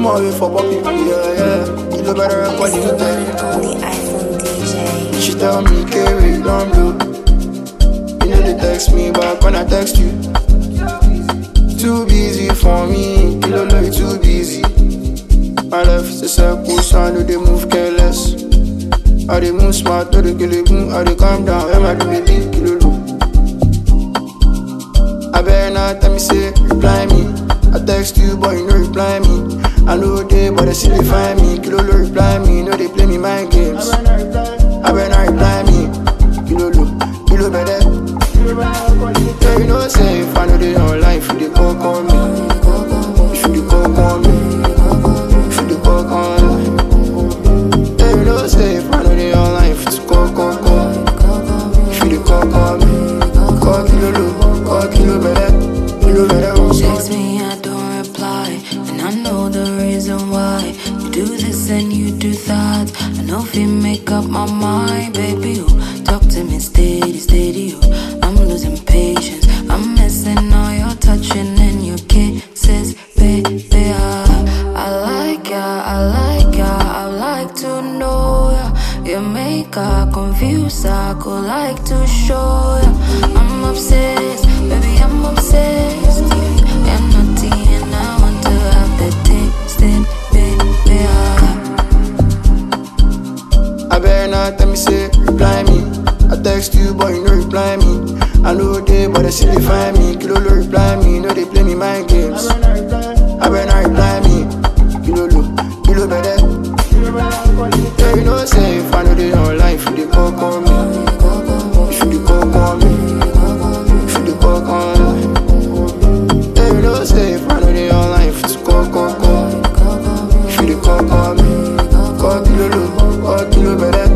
my way for poppy, yeah. You know better than what you On tell. the iPhone DJ. She tell me, carry don't blow. You know they text me back when I text you. Too busy for me, you know you too busy. My life is a circle, so I know they move careless. I they move smart, no they kill it, I they calm down, am I do the big kilo low? I better not tell me say, reply me. I text you, but you no reply me. I know they, but they still they find me. Kilo low reply me, no they play me mind games. I better not reply me. Kilo better. Yeah, you know say if I know they online, if you they call me. If you they call me. If you they call me. Yeah, you know say if I know they online, if you call. If you they call me. Call kilo low, call kilo better. Kilo better. Text me, I don't reply, and I know the reason why. You do this and you do that. I know if you make up my mind, baby, you talk to me steady, you. I'm losing patience, I'm missing all your touching and your kisses, baby. I like ya, I like to know ya. You make her confused, I could like to show ya. I'm obsessed, baby, I'm obsessed. You're naughty and I want to have the taste, baby. I better not tell me say, reply me. I text you, but you no reply me. I know they, but they still they find me. Kilo low reply me, no they play me mind games. I better not reply me. Kilo better. Yeah, you know say if I know they online, if you they call me. If you they call me. If you they call me. Yeah, you know say if I know they online, if you call. If you they call me. Call kilo low, call kilo better.